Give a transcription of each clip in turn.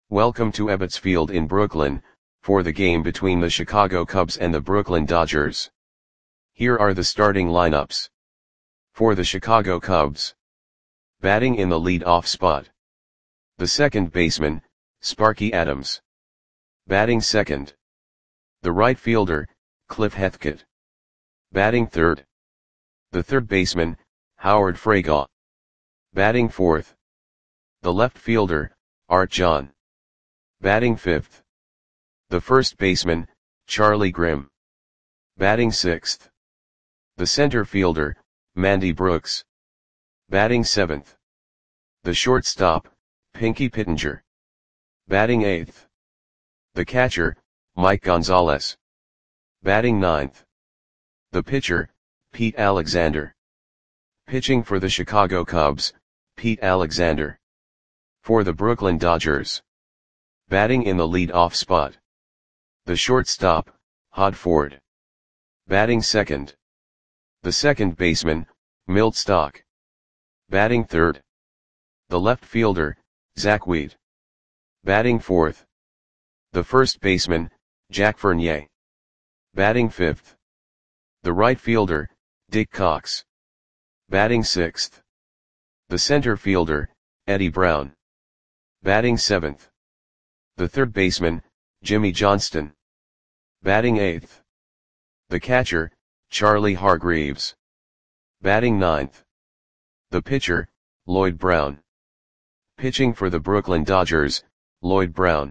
Welcome to Ebbets Field in Brooklyn, for the game between the Chicago Cubs and the Brooklyn Dodgers. Here are the starting lineups. For the Chicago Cubs. Batting in the lead-off spot. The second baseman, Sparky Adams. Batting second. The right fielder, Cliff Hethkett. Batting third. The third baseman, Howard Freygaw. Batting fourth. The left fielder, Art John. Batting fifth. The first baseman, Charlie Grimm. Batting sixth. The center fielder, Mandy Brooks. Batting seventh. The shortstop, Pinky Pittenger. Batting eighth. The catcher, Mike Gonzalez. Batting ninth. The pitcher, Pete Alexander. Pitching for the Chicago Cubs, Pete Alexander. For the Brooklyn Dodgers. Batting in the lead-off spot. The shortstop, Hod Ford. Batting second. The second baseman, Milt Stock. Batting third. The left fielder, Zach Wheat. Batting fourth. The first baseman, Jack Fournier. Batting fifth. The right fielder, Dick Cox. Batting sixth. The center fielder, Eddie Brown. Batting seventh. The third baseman, Jimmy Johnston. Batting eighth. The catcher, Charlie Hargreaves. Batting ninth. The pitcher, Lloyd Brown. Pitching for the Brooklyn Dodgers, Lloyd Brown.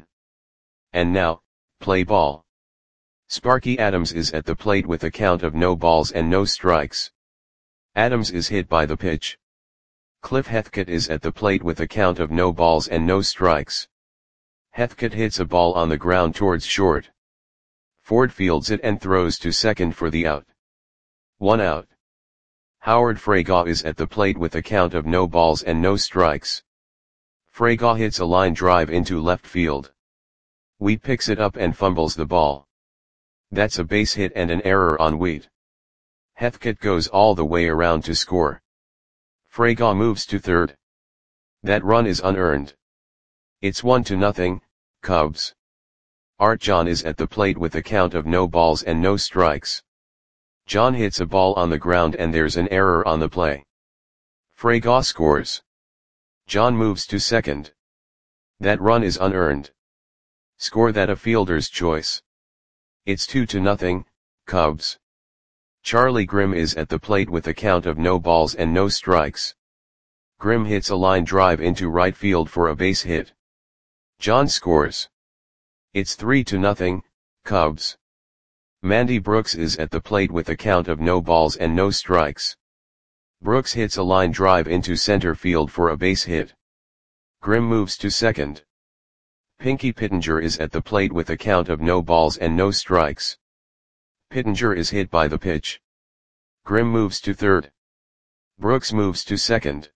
And now, play ball. Sparky Adams is at the plate with a count of no balls and no strikes. Adams is hit by the pitch. Cliff Hethkett is at the plate with a count of no balls and no strikes. Hethkett hits a ball on the ground towards short. Ford fields it and throws to second for the out. 1 out. Howard Freygaw is at the plate with a count of no balls and no strikes. Freygaw hits a line drive into left field. Wheat picks it up and fumbles the ball. That's a base hit and an error on Wheat. Hethkett goes all the way around to score. Freygaw moves to third. That run is unearned. It's 1-0, Cubs. Art John is at the plate with a count of no balls and no strikes. John hits a ball on the ground and there's an error on the play. Freygaw scores. John moves to second. That run is unearned. Score that a fielder's choice. It's 2-0, Cubs. Charlie Grimm is at the plate with a count of no balls and no strikes. Grimm hits a line drive into right field for a base hit. John scores. It's 3-0, Cubs. Mandy Brooks is at the plate with a count of no balls and no strikes. Brooks hits a line drive into center field for a base hit. Grimm moves to second. Pinky Pittenger is at the plate with a count of no balls and no strikes. Pittenger is hit by the pitch. Grimm moves to third. Brooks moves to second.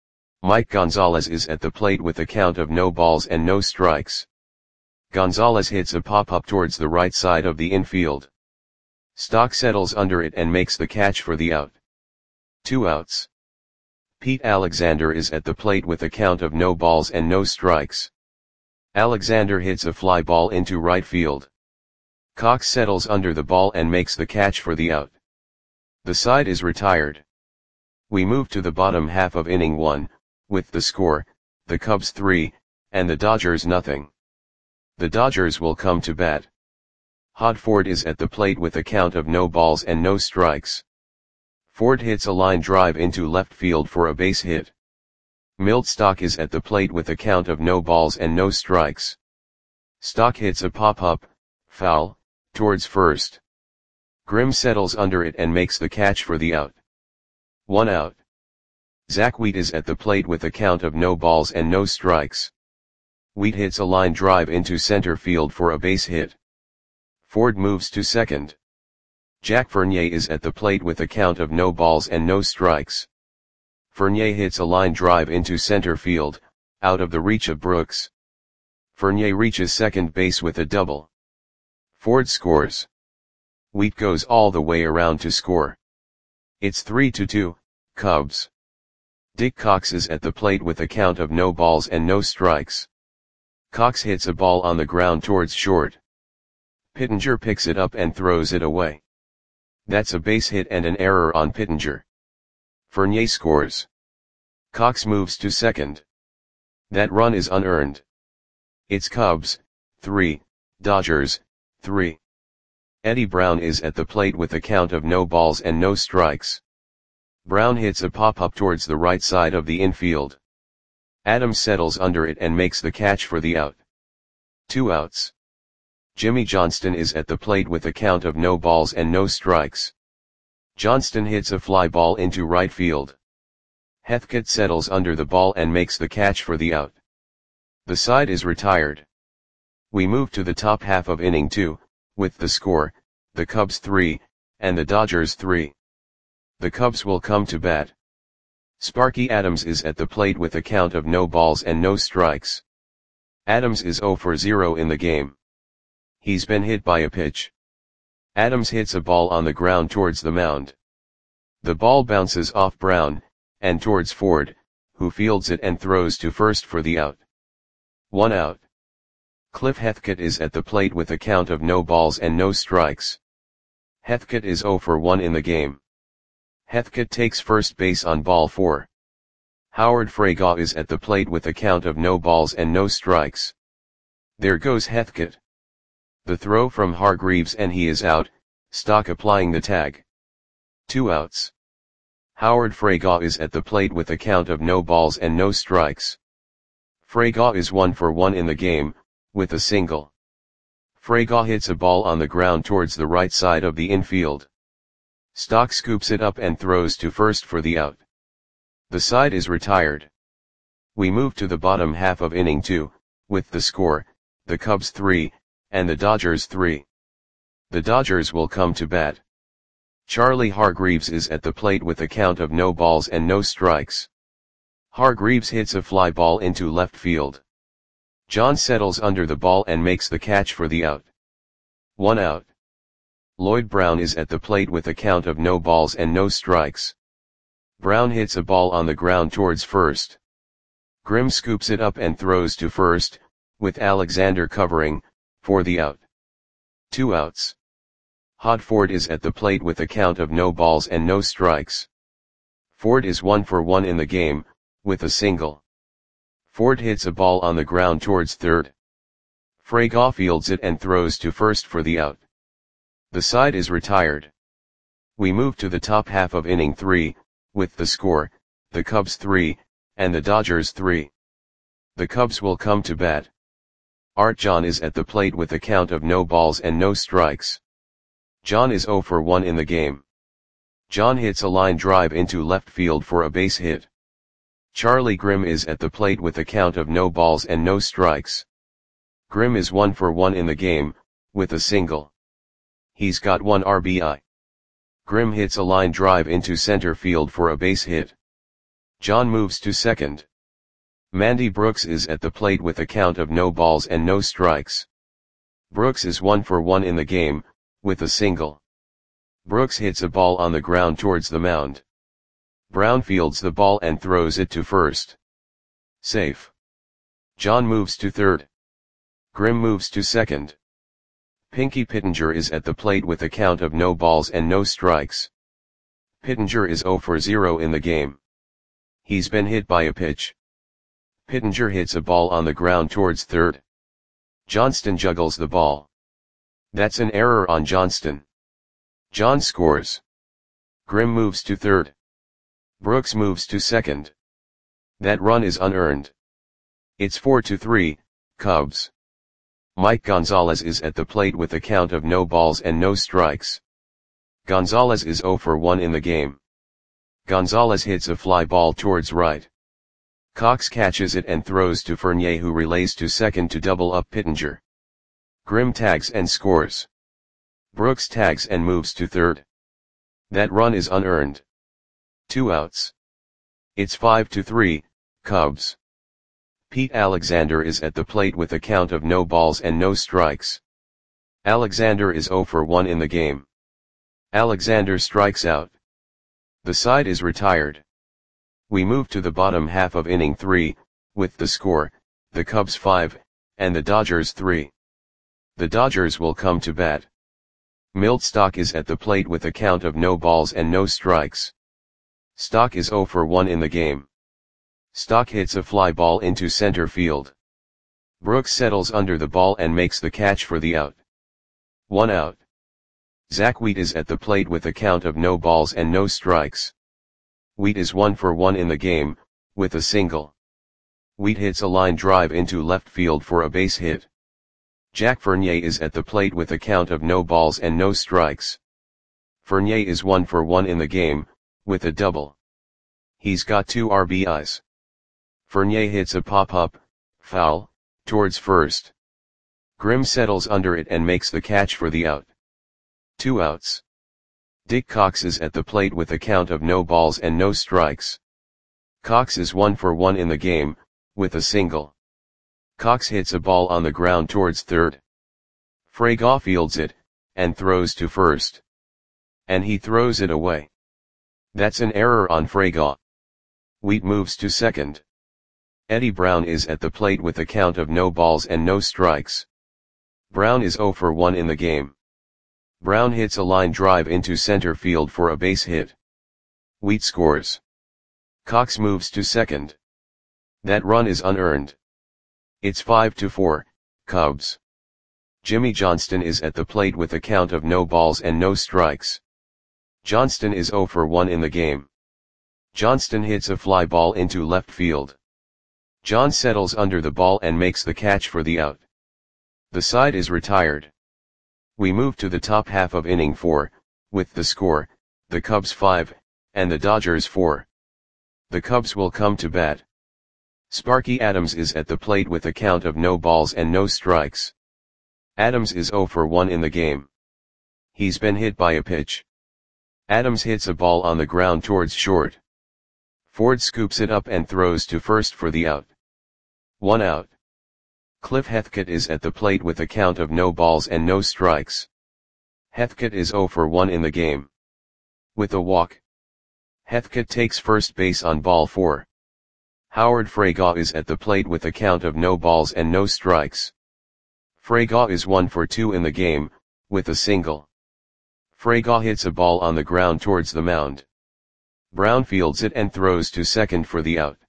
Mike Gonzalez is at the plate with a count of no balls and no strikes. Gonzalez hits a pop-up towards the right side of the infield. Stock settles under it and makes the catch for the out. 2 outs. Pete Alexander is at the plate with a count of no balls and no strikes. Alexander hits a fly ball into right field. Cox settles under the ball and makes the catch for the out. The side is retired. We move to the bottom half of inning 1, with the score, the Cubs 3, and the Dodgers nothing. The Dodgers will come to bat. Hod Ford is at the plate with a count of no balls and no strikes. Ford hits a line drive into left field for a base hit. Milt Stock is at the plate with a count of no balls and no strikes. Stock hits a pop-up, foul, towards first. Grimm settles under it and makes the catch for the out. 1 out. Zach Wheat is at the plate with a count of no balls and no strikes. Wheat hits a line drive into center field for a base hit. Ford moves to second. Jack Fournier is at the plate with a count of no balls and no strikes. Fournier hits a line drive into center field, out of the reach of Brooks. Fournier reaches second base with a double. Ford scores. Wheat goes all the way around to score. It's 3-2, Cubs. Dick Cox is at the plate with a count of no balls and no strikes. Cox hits a ball on the ground towards short. Pittenger picks it up and throws it away. That's a base hit and an error on Pittenger. Fournier scores. Cox moves to second. That run is unearned. It's Cubs, 3, Dodgers, 3. Eddie Brown is at the plate with a count of no balls and no strikes. Brown hits a pop-up towards the right side of the infield. Adams settles under it and makes the catch for the out. 2 outs. Jimmy Johnston is at the plate with a count of no balls and no strikes. Johnston hits a fly ball into right field. Heathcote settles under the ball and makes the catch for the out. The side is retired. We move to the top half of inning 2, with the score, the Cubs 3, and the Dodgers 3. The Cubs will come to bat. Sparky Adams is at the plate with a count of no balls and no strikes. Adams is 0 for 0 in the game. He's been hit by a pitch. Adams hits a ball on the ground towards the mound. The ball bounces off Brown, and towards Ford, who fields it and throws to first for the out. 1 out. Cliff Heathcote is at the plate with a count of no balls and no strikes. Heathcote is 0 for 1 in the game. Heathcote takes first base on ball 4. Howard Fraga is at the plate with a count of no balls and no strikes. There goes Heathcote. The throw from Hargreaves and he is out, Stock applying the tag. 2 outs. Howard Fraga is at the plate with a count of no balls and no strikes. Fraga is 1 for 1 in the game, with a single. Fraga hits a ball on the ground towards the right side of the infield. Stock scoops it up and throws to first for the out. The side is retired. We move to the bottom half of inning 2, with the score, the Cubs 3, and the Dodgers 3. The Dodgers will come to bat. Charlie Hargreaves is at the plate with a count of no balls and no strikes. Hargreaves hits a fly ball into left field. John settles under the ball and makes the catch for the out. 1 out. Lloyd Brown is at the plate with a count of no balls and no strikes. Brown hits a ball on the ground towards first. Grimm scoops it up and throws to first, with Alexander covering, for the out. 2 outs. Hod Ford is at the plate with a count of no balls and no strikes. Ford is 1 for 1 in the game, with a single. Ford hits a ball on the ground towards third. Fraga fields it and throws to first for the out. The side is retired. We move to the top half of inning 3, with the score, the Cubs 3, and the Dodgers 3. The Cubs will come to bat. Art John is at the plate with a count of no balls and no strikes. John is 0 for 1 in the game. John hits a line drive into left field for a base hit. Charlie Grimm is at the plate with a count of no balls and no strikes. Grimm is 1 for 1 in the game, with a single. He's got 1 RBI. Grimm hits a line drive into center field for a base hit. John moves to second. Mandy Brooks is at the plate with a count of no balls and no strikes. Brooks is 1 for 1 in the game, with a single. Brooks hits a ball on the ground towards the mound. Brown fields the ball and throws it to first. Safe. John moves to third. Grimm moves to second. Pinky Pittenger is at the plate with a count of no balls and no strikes. Pittenger is 0 for 0 in the game. He's been hit by a pitch. Pittenger hits a ball on the ground towards third. Johnston juggles the ball. That's an error on Johnston. John scores. Grimm moves to third. Brooks moves to second. That run is unearned. It's 4-3, Cubs. Mike Gonzalez is at the plate with a count of no balls and no strikes. Gonzalez is 0 for 1 in the game. Gonzalez hits a fly ball towards right. Cox catches it and throws to Fournier, who relays to second to double up Pittenger. Grimm tags and scores. Brooks tags and moves to third. That run is unearned. 2 outs. It's 5-3, Cubs. Pete Alexander is at the plate with a count of no balls and no strikes. Alexander is 0 for 1 in the game. Alexander strikes out. The side is retired. We move to the bottom half of inning 3, with the score, the Cubs 5, and the Dodgers 3. The Dodgers will come to bat. Milt Stock is at the plate with a count of no balls and no strikes. Stock is 0 for 1 in the game. Stock hits a fly ball into center field. Brooks settles under the ball and makes the catch for the out. 1 out. Zach Wheat is at the plate with a count of no balls and no strikes. Wheat is 1 for 1 in the game, with a single. Wheat hits a line drive into left field for a base hit. Jack Fournier is at the plate with a count of no balls and no strikes. Fournier is 1 for 1 in the game, with a double. He's got 2 RBIs. Fournier hits a pop-up, foul, towards first. Grimm settles under it and makes the catch for the out. 2 outs. Dick Cox is at the plate with a count of no balls and no strikes. Cox is 1 for 1 in the game, with a single. Cox hits a ball on the ground towards third. Fraga fields it, and throws to first. And he throws it away. That's an error on Fraga. Wheat moves to second. Eddie Brown is at the plate with a count of no balls and no strikes. Brown is 0 for 1 in the game. Brown hits a line drive into center field for a base hit. Wheat scores. Cox moves to second. That run is unearned. It's 5-4, Cubs. Jimmy Johnston is at the plate with a count of no balls and no strikes. Johnston is 0 for 1 in the game. Johnston hits a fly ball into left field. John settles under the ball and makes the catch for the out. The side is retired. We move to the top half of inning 4, with the score, the Cubs 5, and the Dodgers 4. The Cubs will come to bat. Sparky Adams is at the plate with a count of no balls and no strikes. Adams is 0 for 1 in the game. He's been hit by a pitch. Adams hits a ball on the ground towards short. Ford scoops it up and throws to first for the out. 1 out. Cliff Heathcote is at the plate with a count of no balls and no strikes. Heathcote is 0 for 1 in the game. With a walk. Heathcote takes first base on ball 4. Howard Fraga is at the plate with a count of no balls and no strikes. Fraga is 1 for 2 in the game, with a single. Fraga hits a ball on the ground towards the mound. Brown fields it and throws to second for the out.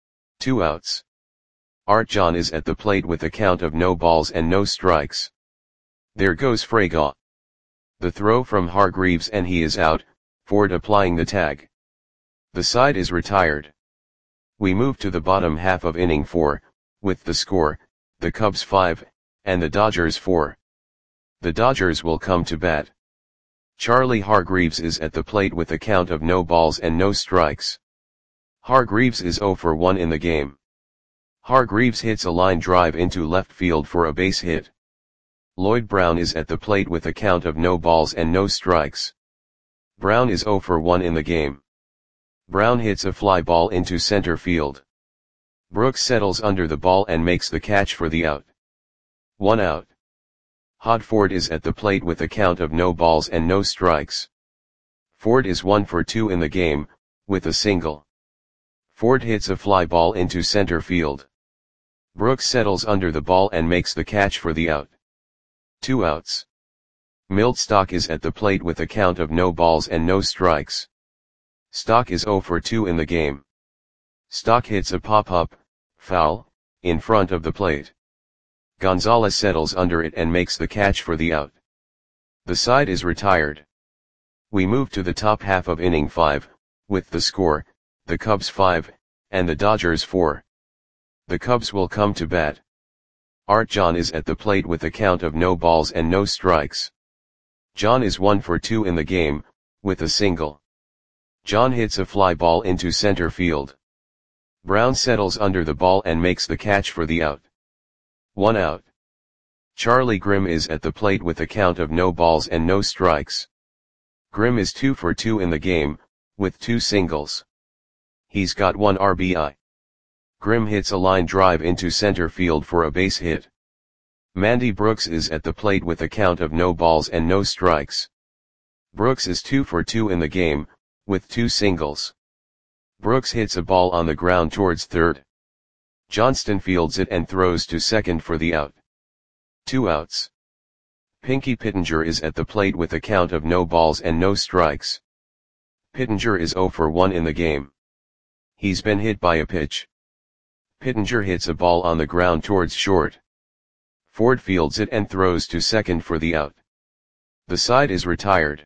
2 outs. Art John is at the plate with a count of no balls and no strikes. There goes Fraga. The throw from Hargreaves and he is out, Ford applying the tag. The side is retired. We move to the bottom half of inning 4, with the score, the Cubs 5, and the Dodgers 4. The Dodgers will come to bat. Charlie Hargreaves is at the plate with a count of no balls and no strikes. Hargreaves is 0 for 1 in the game. Hargreaves hits a line drive into left field for a base hit. Lloyd Brown is at the plate with a count of no balls and no strikes. Brown is 0 for 1 in the game. Brown hits a fly ball into center field. Brooks settles under the ball and makes the catch for the out. 1 out. Hod Ford is at the plate with a count of no balls and no strikes. Ford is 1 for 2 in the game, with a single. Ford hits a fly ball into center field. Brooks settles under the ball and makes the catch for the out. 2 outs. Milt Stock is at the plate with a count of no balls and no strikes. Stock is 0 for 2 in the game. Stock hits a pop-up, foul, in front of the plate. Gonzalez settles under it and makes the catch for the out. The side is retired. We move to the top half of inning 5, with the score, the Cubs 5, and the Dodgers 4. The Cubs will come to bat. Art John is at the plate with a count of no balls and no strikes. John is 1 for 2 in the game, with a single. John hits a fly ball into center field. Brown settles under the ball and makes the catch for the out. 1 out. Charlie Grimm is at the plate with a count of no balls and no strikes. Grimm is 2 for 2 in the game, with 2 singles. He's got 1 RBI. Grimm hits a line drive into center field for a base hit. Mandy Brooks is at the plate with a count of no balls and no strikes. Brooks is 2 for 2 in the game, with 2 singles. Brooks hits a ball on the ground towards third. Johnston fields it and throws to second for the out. 2 outs. Pinky Pittenger is at the plate with a count of no balls and no strikes. Pittenger is 0 for 1 in the game. He's been hit by a pitch. Pittenger hits a ball on the ground towards short. Ford fields it and throws to second for the out. The side is retired.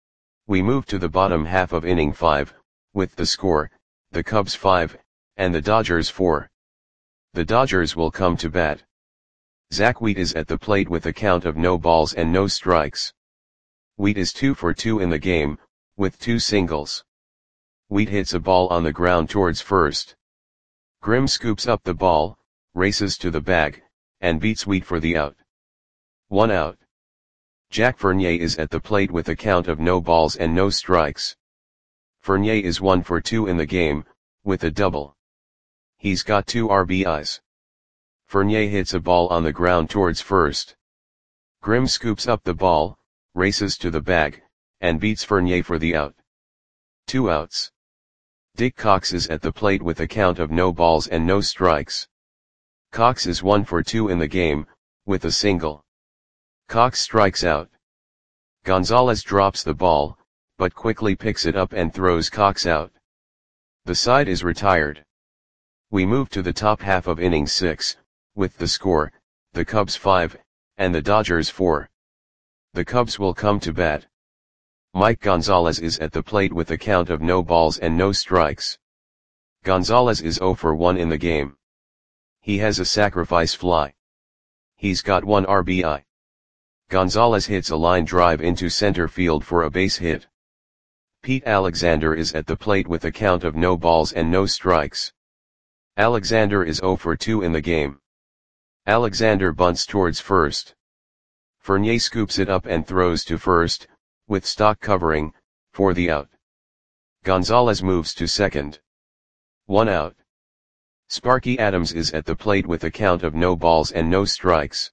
We move to the bottom half of inning 5, with the score, the Cubs 5, and the Dodgers 4. The Dodgers will come to bat. Zach Wheat is at the plate with a count of no balls and no strikes. Wheat is 2 for 2 in the game, with 2 singles. Wheat hits a ball on the ground towards first. Grimm scoops up the ball, races to the bag, and beats Wheat for the out. 1 out. Jack Fournier is at the plate with a count of no balls and no strikes. Fournier is 1 for 2 in the game, with a double. He's got 2 RBIs. Fournier hits a ball on the ground towards first. Grimm scoops up the ball, races to the bag, and beats Fournier for the out. 2 outs. Dick Cox is at the plate with a count of no balls and no strikes. Cox is 1 for 2 in the game, with a single. Cox strikes out. Gonzalez drops the ball, but quickly picks it up and throws Cox out. The side is retired. We move to the top half of inning 6, with the score, the Cubs 5, and the Dodgers 4. The Cubs will come to bat. Mike Gonzalez is at the plate with a count of no balls and no strikes. Gonzalez is 0 for 1 in the game. He has a sacrifice fly. He's got 1 RBI. Gonzalez hits a line drive into center field for a base hit. Pete Alexander is at the plate with a count of no balls and no strikes. Alexander is 0 for 2 in the game. Alexander bunts towards first. Fournier scoops it up and throws to first, with Stock covering, for the out. Gonzalez moves to second. 1 out. Sparky Adams is at the plate with a count of no balls and no strikes.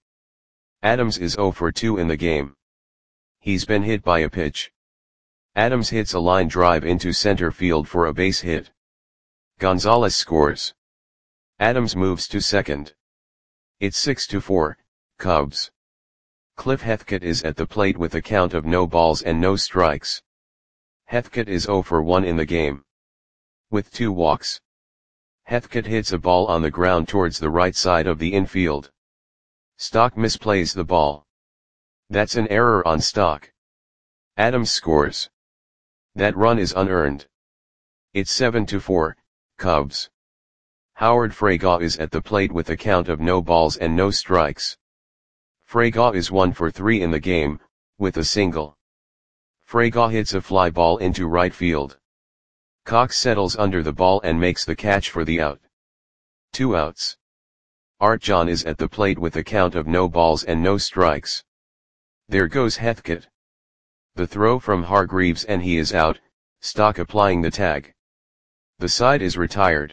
Adams is 0 for 2 in the game. He's been hit by a pitch. Adams hits a line drive into center field for a base hit. Gonzalez scores. Adams moves to second. It's 6-4, Cubs. Cliff Heathcote is at the plate with a count of no balls and no strikes. Heathcote is 0 for 1 in the game. With 2 walks. Heathcote hits a ball on the ground towards the right side of the infield. Stock misplays the ball. That's an error on Stock. Adams scores. That run is unearned. It's 7-4, Cubs. Howard Freygaw is at the plate with a count of no balls and no strikes. Freygaw is 1 for 3 in the game, with a single. Freygaw hits a fly ball into right field. Cox settles under the ball and makes the catch for the out. 2 outs. Art John is at the plate with a count of no balls and no strikes. There goes Heathcote. The throw from Hargreaves and he is out, Stock applying the tag. The side is retired.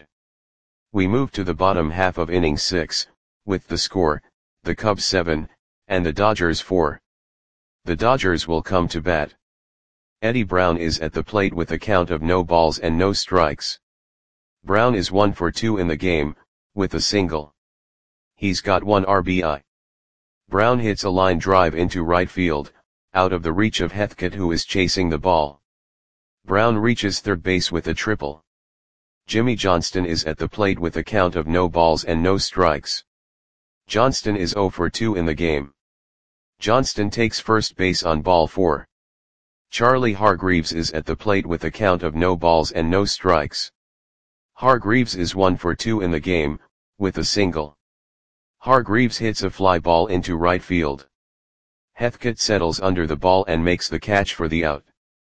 We move to the bottom half of inning 6, with the score, the Cubs 7, and the Dodgers 4. The Dodgers will come to bat. Eddie Brown is at the plate with a count of no balls and no strikes. Brown is 1 for 2 in the game, with a single. He's got 1 RBI. Brown hits a line drive into right field, out of the reach of Heathcote who is chasing the ball. Brown reaches third base with a triple. Jimmy Johnston is at the plate with a count of no balls and no strikes. Johnston is 0 for 2 in the game. Johnston takes first base on ball 4. Charlie Hargreaves is at the plate with a count of no balls and no strikes. Hargreaves is 1 for 2 in the game, with a single. Hargreaves hits a fly ball into right field. Heathcote settles under the ball and makes the catch for the out.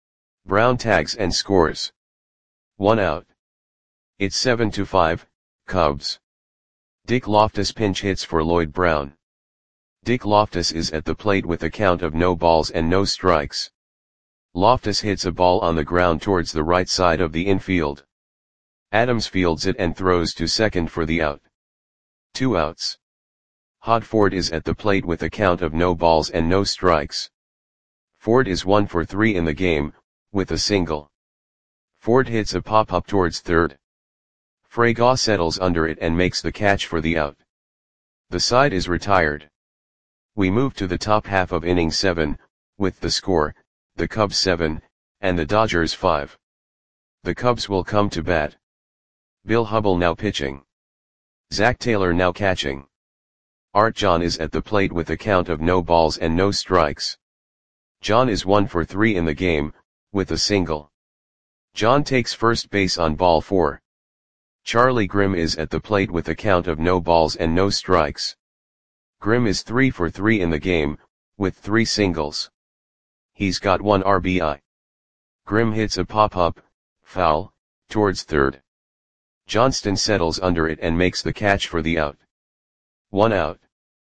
Brown tags and scores. 1 out. It's 7-5, Cubs. Dick Loftus pinch hits for Lloyd Brown. Dick Loftus is at the plate with a count of no balls and no strikes. Loftus hits a ball on the ground towards the right side of the infield. Adams fields it and throws to second for the out. 2 outs. Hod Ford is at the plate with a count of no balls and no strikes. Ford is 1 for 3 in the game, with a single. Ford hits a pop-up towards third. Fraga settles under it and makes the catch for the out. The side is retired. We move to the top half of inning 7, with the score, the Cubs 7, and the Dodgers 5. The Cubs will come to bat. Bill Hubbell now pitching. Zach Taylor now catching. Art John is at the plate with a count of no balls and no strikes. John is 1 for 3 in the game, with a single. John takes first base on ball 4. Charlie Grimm is at the plate with a count of no balls and no strikes. Grimm is 3 for 3 in the game, with 3 singles. He's got 1 RBI. Grimm hits a pop-up, foul, towards third. Johnston settles under it and makes the catch for the out. 1 out.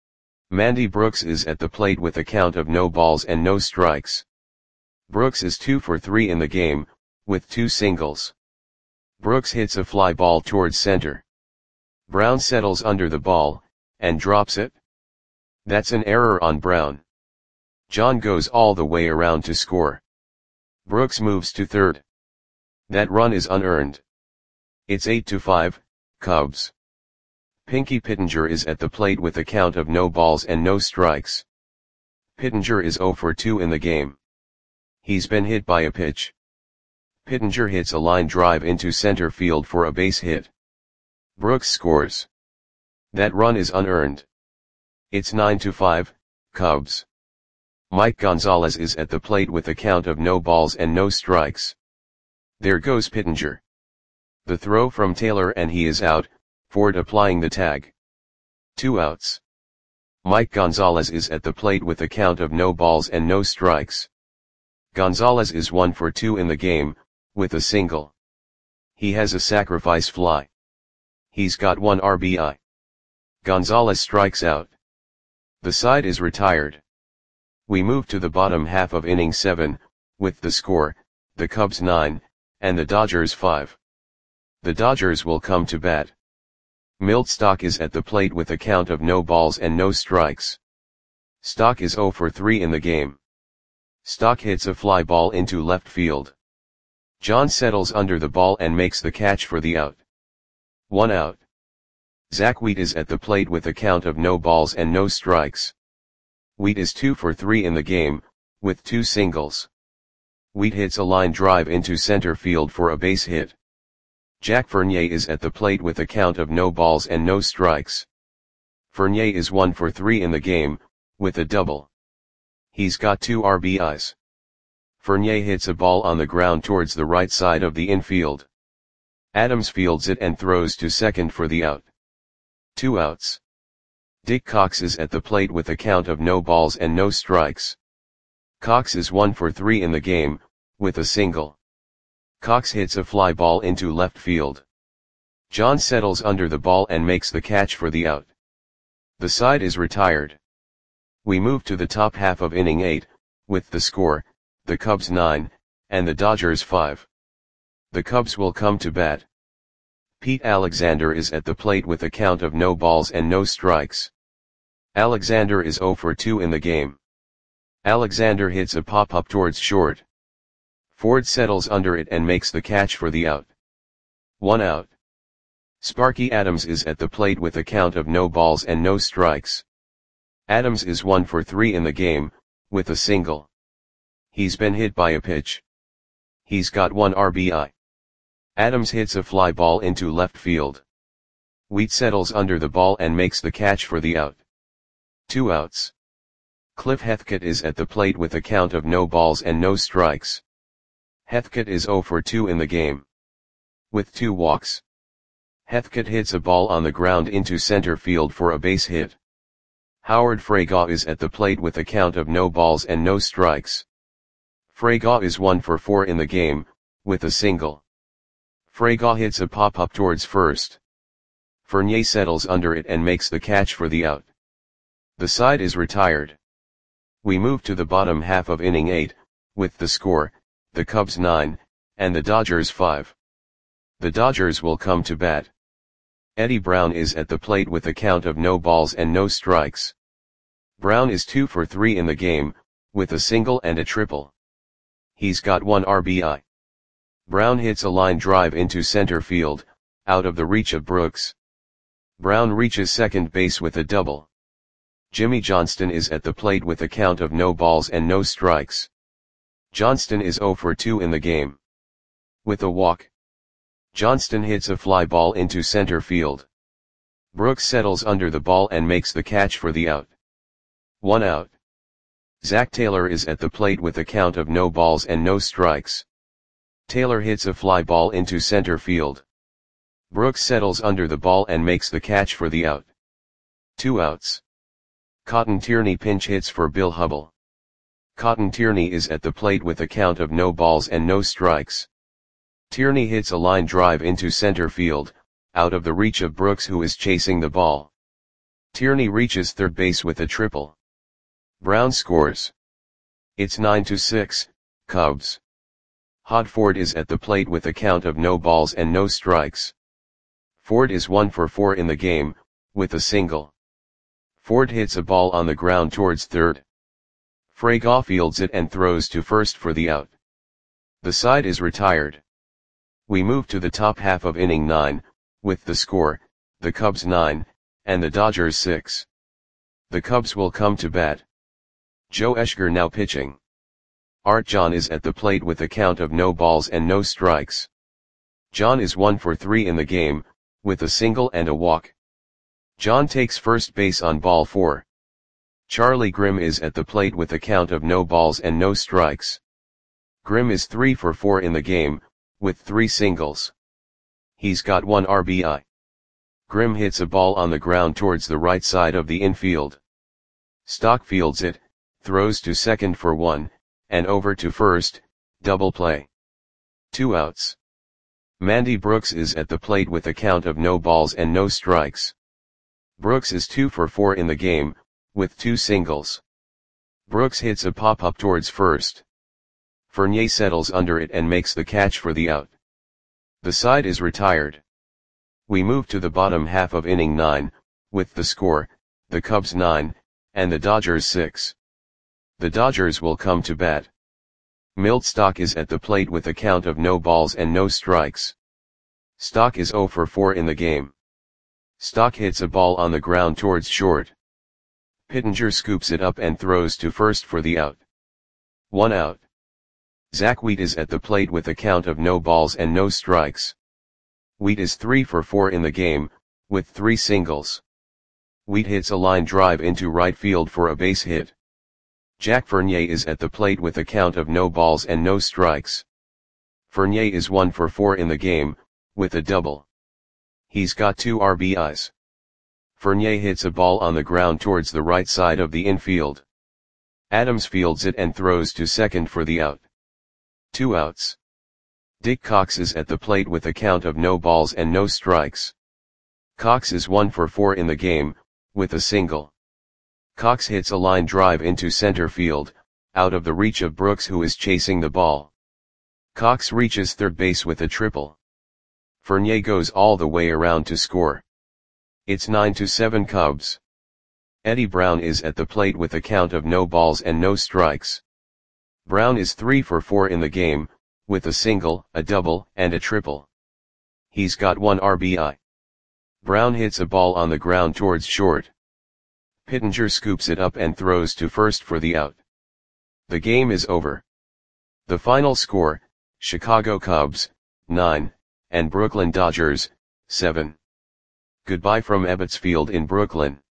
Mandy Brooks is at the plate with a count of no balls and no strikes. Brooks is 2 for 3 in the game, with 2 singles. Brooks hits a fly ball towards center. Brown settles under the ball, and drops it. That's an error on Brown. John goes all the way around to score. Brooks moves to third. That run is unearned. It's 8-5, Cubs. Pinky Pittenger is at the plate with a count of no balls and no strikes. Pittenger is 0 for 2 in the game. He's been hit by a pitch. Pittenger hits a line drive into center field for a base hit. Brooks scores. That run is unearned. It's 9-5, Cubs. Mike Gonzalez is at the plate with a count of no balls and no strikes. There goes Pittenger. The throw from Taylor and he is out, Ford applying the tag. 2 outs. Mike Gonzalez is at the plate with a count of no balls and no strikes. Gonzalez is 1 for 2 in the game, with a single. He has a sacrifice fly. He's got 1 RBI. Gonzalez strikes out. The side is retired. We move to the bottom half of inning 7, with the score, the Cubs 9, and the Dodgers 5. The Dodgers will come to bat. Milt Stock is at the plate with a count of no balls and no strikes. Stock is 0 for 3 in the game. Stock hits a fly ball into left field. John settles under the ball and makes the catch for the out. 1 out. Zach Wheat is at the plate with a count of no balls and no strikes. Wheat is 2 for 3 in the game, with 2 singles. Wheat hits a line drive into center field for a base hit. Jack Fournier is at the plate with a count of no balls and no strikes. Fournier is 1 for 3 in the game, with a double. He's got 2 RBIs. Fournier hits a ball on the ground towards the right side of the infield. Adams fields it and throws to second for the out. 2 outs. Dick Cox is at the plate with a count of no balls and no strikes. Cox is 1 for 3 in the game, with a single. Cox hits a fly ball into left field. John settles under the ball and makes the catch for the out. The side is retired. We move to the top half of inning 8, with the score, the Cubs 9, and the Dodgers 5. The Cubs will come to bat. Pete Alexander is at the plate with a count of no balls and no strikes. Alexander is 0 for 2 in the game. Alexander hits a pop-up towards short. Ford settles under it and makes the catch for the out. 1 out. Sparky Adams is at the plate with a count of no balls and no strikes. Adams is 1 for 3 in the game, with a single. He's been hit by a pitch. He's got 1 RBI. Adams hits a fly ball into left field. Wheat settles under the ball and makes the catch for the out. 2 outs. Cliff Heathcote is at the plate with a count of no balls and no strikes. Heathcote is 0 for 2 in the game. With 2 walks. Heathcote hits a ball on the ground into center field for a base hit. Howard Fraga is at the plate with a count of no balls and no strikes. Fraga is 1 for 4 in the game, with a single. Fraga hits a pop-up towards first. Fournier settles under it and makes the catch for the out. The side is retired. We move to the bottom half of inning 8, with the score, the Cubs 9, and the Dodgers 5. The Dodgers will come to bat. Eddie Brown is at the plate with a count of no balls and no strikes. Brown is 2 for 3 in the game, with a single and a triple. He's got 1 RBI. Brown hits a line drive into center field, out of the reach of Brooks. Brown reaches second base with a double. Jimmy Johnston is at the plate with a count of no balls and no strikes. Johnston is 0 for 2 in the game. With a walk, Johnston hits a fly ball into center field. Brooks settles under the ball and makes the catch for the out. 1 out. Zach Taylor is at the plate with a count of no balls and no strikes. Taylor hits a fly ball into center field. Brooks settles under the ball and makes the catch for the out. 2 outs. Cotton Tierney pinch hits for Bill Hubble. Cotton Tierney is at the plate with a count of no balls and no strikes. Tierney hits a line drive into center field, out of the reach of Brooks, who is chasing the ball. Tierney reaches third base with a triple. Brown scores. It's 9-6, Cubs. Hod Ford is at the plate with a count of no balls and no strikes. Ford is 1 for 4 in the game, with a single. Ford hits a ball on the ground towards third. Fragoff fields it and throws to first for the out. The side is retired. We move to the top half of inning 9, with the score, the Cubs 9, and the Dodgers 6. The Cubs will come to bat. Joe Eschger now pitching. Art John is at the plate with a count of no balls and no strikes. John is 1 for 3 in the game, with a single and a walk. John takes first base on ball 4. Charlie Grimm is at the plate with a count of no balls and no strikes. Grimm is 3 for 4 in the game, with 3 singles. He's got 1 RBI. Grimm hits a ball on the ground towards the right side of the infield. Stock fields it, throws to second for 1, and over to first, double play. 2 outs. Mandy Brooks is at the plate with a count of no balls and no strikes. Brooks is 2 for 4 in the game, with 2 singles. Brooks hits a pop-up towards first. Fournier settles under it and makes the catch for the out. The side is retired. We move to the bottom half of inning 9, with the score, the Cubs 9, and the Dodgers 6. The Dodgers will come to bat. Milt Stock is at the plate with a count of no balls and no strikes. Stock is 0 for 4 in the game. Stock hits a ball on the ground towards short. Pittenger scoops it up and throws to first for the out. 1 out. Zach Wheat is at the plate with a count of no balls and no strikes. Wheat is 3 for 4 in the game, with 3 singles. Wheat hits a line drive into right field for a base hit. Jack Fournier is at the plate with a count of no balls and no strikes. Fournier is 1 for 4 in the game, with a double. He's got 2 RBIs. Fournier hits a ball on the ground towards the right side of the infield. Adams fields it and throws to second for the out. 2 outs. Dick Cox is at the plate with a count of no balls and no strikes. Cox is 1 for 4 in the game, with a single. Cox hits a line drive into center field, out of the reach of Brooks, who is chasing the ball. Cox reaches third base with a triple. Fournier goes all the way around to score. It's 9-7 Cubs. Eddie Brown is at the plate with a count of no balls and no strikes. Brown is 3 for 4 in the game, with a single, a double, and a triple. He's got 1 RBI. Brown hits a ball on the ground towards short. Pittenger scoops it up and throws to first for the out. The game is over. The final score, Chicago Cubs, 9, and Brooklyn Dodgers, 7. Goodbye from Ebbets Field in Brooklyn.